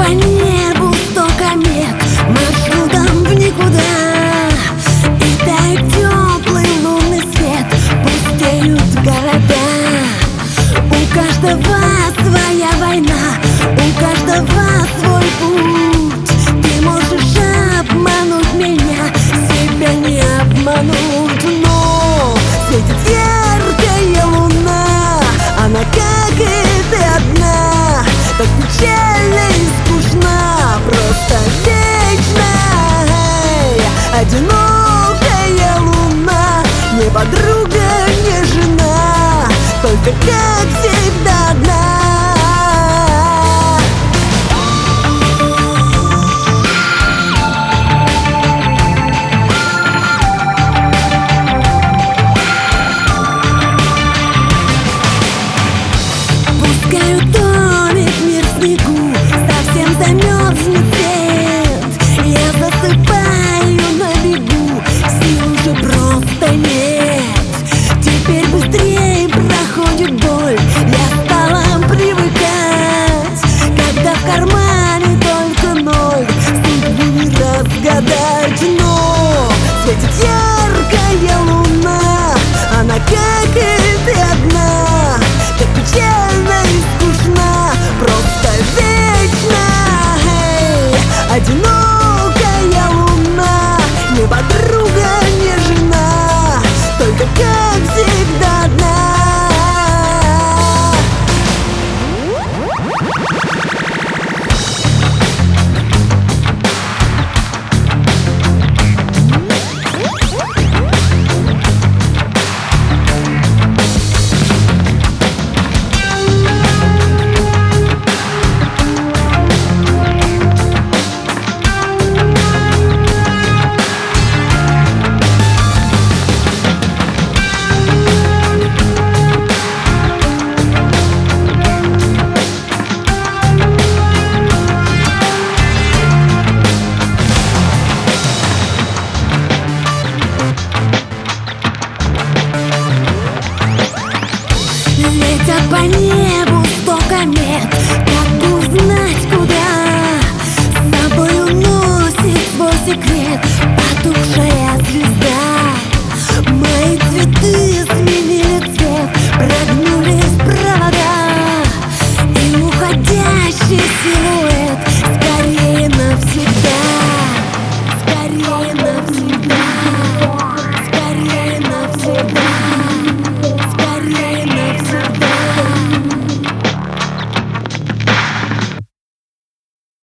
По небу 100 комет маршрутом в никуда, и тает теплый лунный свет, пустеют города. У каждого своя война, у каждого свой путь. Ты можешь обмануть меня, себя не обмануть. Но светит яркая луна, она как и ты одна, так печально и скучно, просто вечно. Одинокая луна, не подруга, не жена, только как всегда одна. Пускай утонет мир в снегу, совсем замерзнет свет, я засыпаю на бегу, сил уже просто нет. Теперь быстрее проходит боль, я стала привыкать, когда в кармане только ноль, судьбу не разгадать. Но светит яркая луна, она как и ты одна, так печально и скучно, просто вечно. Одиноко